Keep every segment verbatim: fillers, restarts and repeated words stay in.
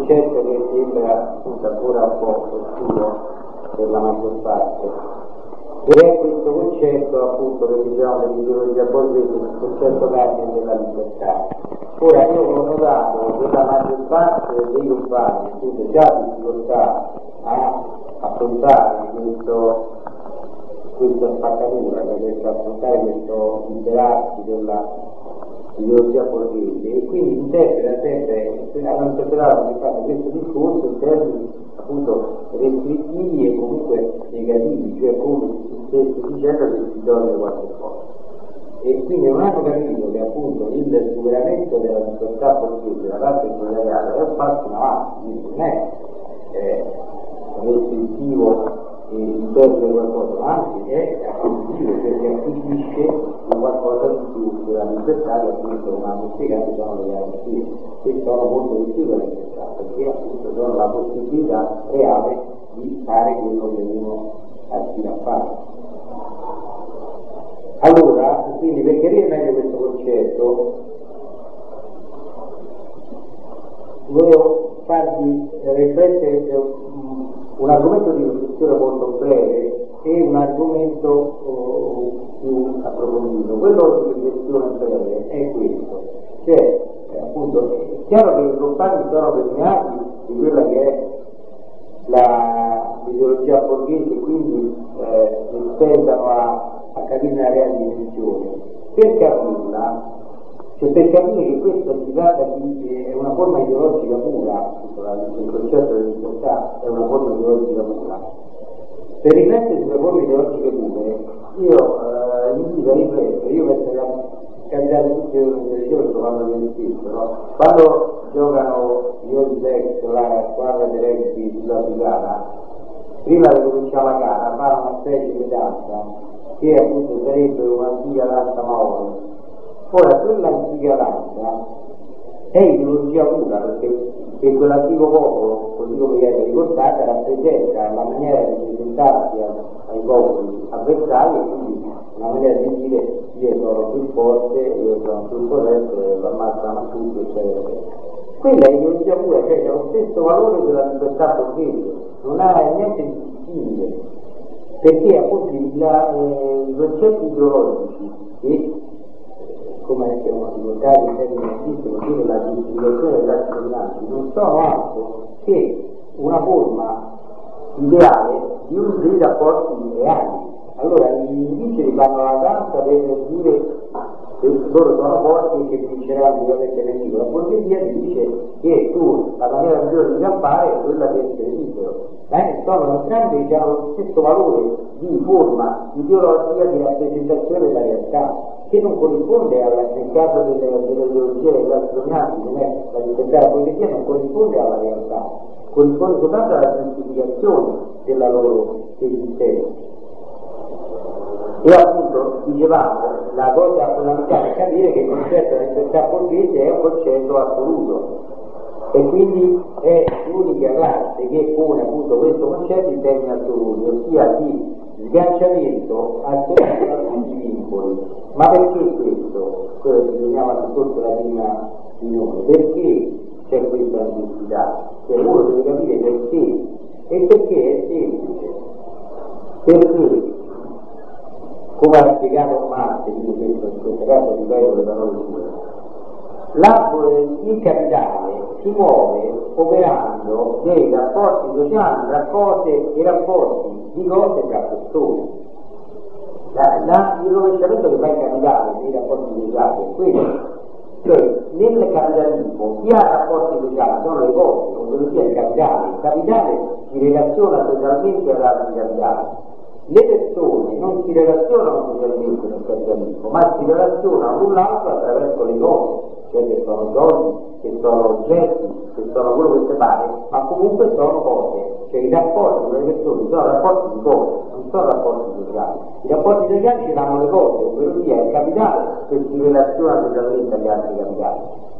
concetto che sembra appunto ancora un po' oscuro per la maggior parte, ed è questo concetto appunto che diciamo dell'ideologia borghese, il concetto cardine della libertà. Ora io ho notato che la maggior parte dei compagni appunto già difficoltà a affrontare questo, questa spaccatura, per affrontare questo liberarsi della ideologia borghese, e quindi interpreta sempre, hanno interpretato infatti questo discorso in termini appunto restrittivi e comunque negativi, cioè come se stessi dicendo che si toglie qualche cosa. E quindi non hanno capito che appunto il superamento della libertà borghese da parte del proletariato è un passo in avanti, quindi non è eh, restrittivo e intende qualcosa, ma anzi è accrescivo, perché acquisisce qualcosa di più della libertà che appunto come hanno spiegato sono le garanzie, che sono molto di più della libertà, perché appunto sono la possibilità reale di fare quello che uno aspira a fare. Allora, quindi per chiarire meglio questo concetto, volevo farvi riflettere un argomento di riflessione molto breve e un argomento oh, più approfondito. Quello di riflessione breve è questo, cioè eh, appunto è chiaro che i compagni sono permeati di quella che è la, l'ideologia borghese, quindi eh, tendano a, a capire la reale dimensione. Per capirla, cioè per capire che questa si tratta di è una forma ideologica pura, il concetto di libertà è una forma ideologica pura. Per riflettere sulle forme ideologiche pure, io eh, invito a riflettere, io penso che capitare tutte le televisioni quando viene spesso, no? Quando giocano gli All Blacks, la squadra di rugby sudafricana, prima di cominciare la gara fanno una specie di danza che appunto sarebbe un'antica danza maori. Ora, quell'antica danza è ideologia pura, perché per quell'antico popolo, così come viene ricordata, rappresenta la maniera di presentarsi ai popoli avversari, e quindi una maniera di dire io sono più forte, io sono più corretto, e lo ammazzano tutti, eccetera, eccetera. Quella è ideologia pura, cioè c'è lo stesso valore della libertà borghese, non ha niente di simile, perché appunto la, eh, i concetti ideologici che come abbiamo ricordato in termini artistici, dire la giustificazione degli atti dominanti, non sono altro che una forma ideale di uno dei rapporti reali. Allora i vicini fanno la danza per dire che loro sono forti e che vinceranno sicuramente il nemico. La borghesia dice che tu la maniera migliore di campare è quella di essere libero. Eh, sono entrambi che hanno lo stesso valore di forma ideologica di rappresentazione della realtà, che non corrisponde alla, nel caso delle, delle ideologie dei classi dominanti, non è la libertà della borghesia, non corrisponde alla realtà, corrisponde soltanto alla giustificazione della loro esistenza. E appunto dicevamo, la cosa fondamentale è capire che il concetto della libertà borghese è un concetto assoluto, e quindi è l'unica classe che pone appunto questo concetto in termini assoluti, ossia di sganciamento assoluto da tutti i vincoli. Ma perché questo? Quello che chiamiamo al discorso della prima riunione, perché c'è questa necessità? Cioè uno deve capire perché, e perché è semplice, perché come ha spiegato Marx, in questo caso ripeto le parole sue, la, il capitale si muove operando dei rapporti sociali tra cose e rapporti di cose tra persone. La, la, il rovesciamento che fa il capitale nei rapporti sociali è questo, cioè nel capitalismo chi ha rapporti sociali sono le cose, come sia il capitale. Il capitale si relaziona socialmente ad altri capitali. Le persone non si relazionano socialmente nel capitalismo, ma si relazionano l'un l'altro attraverso le cose, cioè che sono soldi, che sono oggetti, che sono quello che si pare, ma comunque sono cose. Cioè i rapporti con le persone sono rapporti di cose, non sono rapporti sociali. I rapporti sociali ce l'hanno le cose, ovvero sia il capitale che si relaziona socialmente agli altri capitali.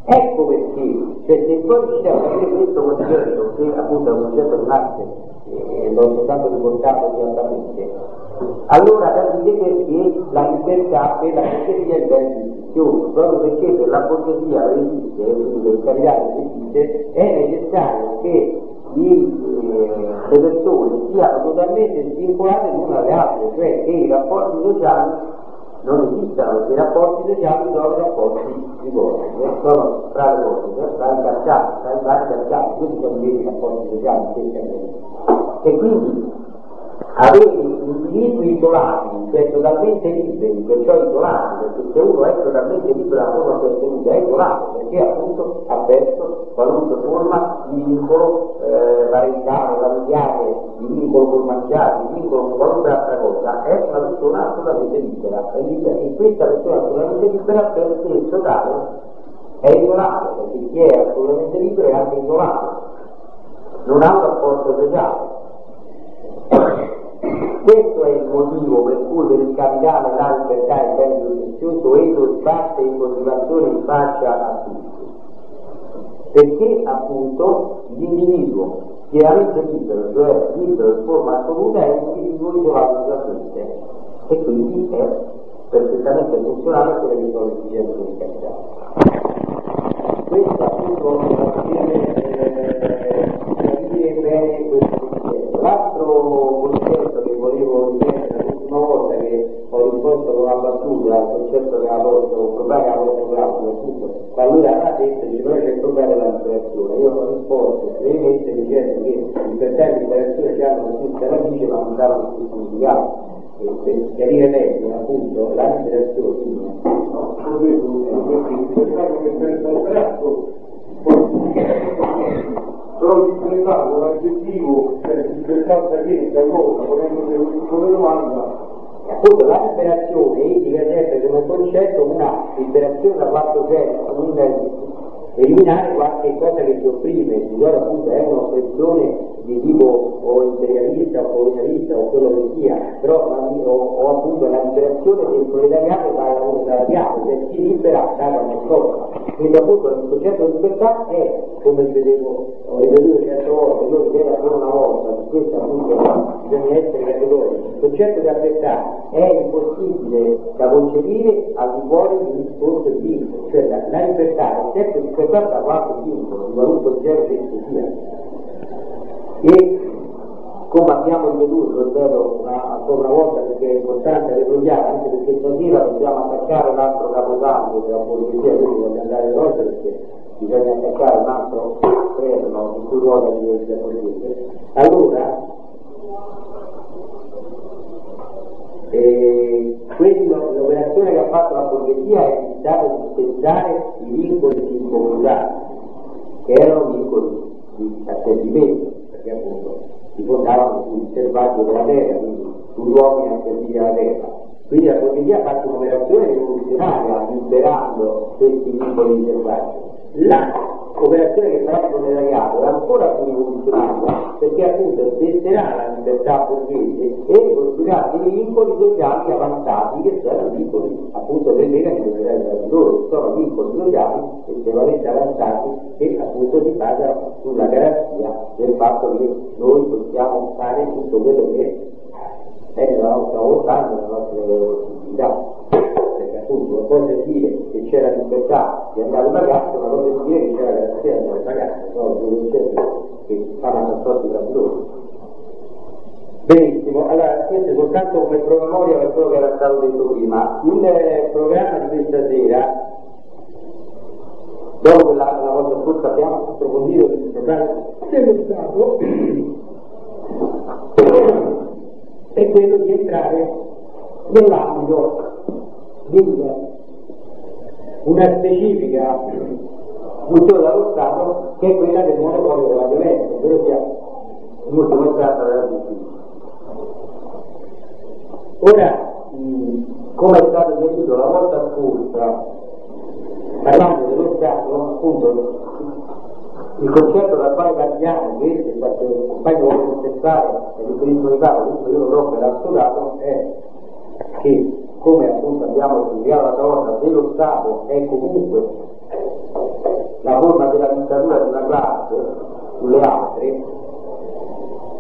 Ecco perché, cioè se poi riusciamo a capire questo concetto, che appunto è un concetto di Marx, e l'ho soltanto riportato direttamente, allora capite perché la libertà per la borghesia è ben distinzione, proprio perché per la borghesia resiste, quindi per il capitale resiste, è necessario che i, eh, le persone siano totalmente svincolate l'una dalle altre, cioè che i rapporti sociali non esistano, perché i rapporti sociali sono rapporti di cose, sono tra le cose, tra i cacciati, tra i vari cacciati, questi sono i rapporti sociali, e quindi avere individui isolati, cioè totalmente liberi, perciò isolati, perché se uno è totalmente libero da forma pertenuta è isolato, perché appunto ha perso qualunque forma di vincolo eh, parentale, familiare, di vincolo col mangiare, di vincolo con qualunque altra cosa, è una persona assolutamente libera, è libera, e questa persona assolutamente libera per stesso tale è isolato, perché chi è assolutamente libero è anche isolato, non ha un rapporto sociale. Questo è il motivo per cui per il capitale la libertà è ben prezioso e lo sbatte in continuazione in faccia a tutti, perché appunto l'individuo chiaramente libero, cioè libero in forma assoluta, è un individuo isolato totalmente e quindi è perfettamente funzionale a quelle che sono le esigenze del capitale. Questo appunto è capire bene questo. L'altro concetto che volevo ripetere l'ultima volta, che ho risposto con una battuta al concetto che avevo posto, un problema che avevo posto grafico, appunto, ma lui aveva detto che però c'è il problema della liberazione. Io ho risposto brevemente dicendo che libertà e liberazione già hanno la stessa radice ma non danno lo stesso significato. E per chiarire meglio, appunto, la liberazione no, ho detto, libertà come senza abbraccio, però libertà con l'aggettivo, cioè libertà da che, da cosa, volendo come domanda. Appunto la liberazione indica sempre come concetto una liberazione da quanto c'è, un eliminare qualche cosa che ti opprime, allora appunto è un'oppressione di tipo o imperialista o colonialista o quello che sia, però o, o appunto la liberazione del proletariato dal proletariato, cioè si libera da qualche cosa. Quindi appunto il concetto di libertà è, come vedevo, ho ripetuto certe volte, io ripeto solo una volta, per questo appunto bisogna essere categorici. Il concetto di libertà è impossibile da concepire al di fuori di un discorso di vincolo, cioè la, la libertà è sempre libertà da qualche vincolo, di qualunque genere che sia. E come abbiamo ripetuto, lo ripeto ancora una volta perché è importante ricordiamo, anche perché stasera dobbiamo attaccare un altro capodanno della borghesia, quindi voglio andare veloce perché bisogna attaccare un altro perno in cui ruota l'università borghese. Allora, eh, quello, l'operazione che ha fatto la borghesia è stata di dispensare i vincoli di incomunità, che erano vincoli di asservimento, perché appunto si fondavano sul selvaggio della terra, quindi sugli uomini a servire la terra. Quindi la borghesia ha fatto un'operazione rivoluzionaria liberando questi vincoli di selvaggio. La operazione che farà il proletariato è ancora più rivoluzionaria perché appunto spenderà la libertà borghese e costruirà dei vincoli sociali avanzati che sono vincoli appunto del meccanismo della loro, che sono vincoli sociali estremamente avanzati che appunto si basano sulla garanzia del fatto che noi possiamo fare tutto quello che è la nostra volontà, le nostre possibilità. Perché appunto una cosa è dire che c'è la libertà di andare in vacanza, una cosa è dire che c'è la garanzia di andare in vacanza, sono due concetti che fanno rapporti tra loro. Benissimo, allora questo è soltanto come promemoria per quello che era stato detto prima. Il programma di questa sera, dopo che la, la volta scorsa abbiamo approfondito il programma che è stato, è quello di entrare nell'ambito di una specifica funzione dello Stato che è quella del monopolio della violenza, quello sia l'ultimo stato della giustizia. Ora, mh, come è stato detto la volta scorsa, parlando dello Stato, appunto, il concetto dal quale partiamo, che è stato il compagno vuole contestare e riferisco di capo, questo io lo do per assolato, è che, come appunto abbiamo studiato l'altra volta, se lo Stato è comunque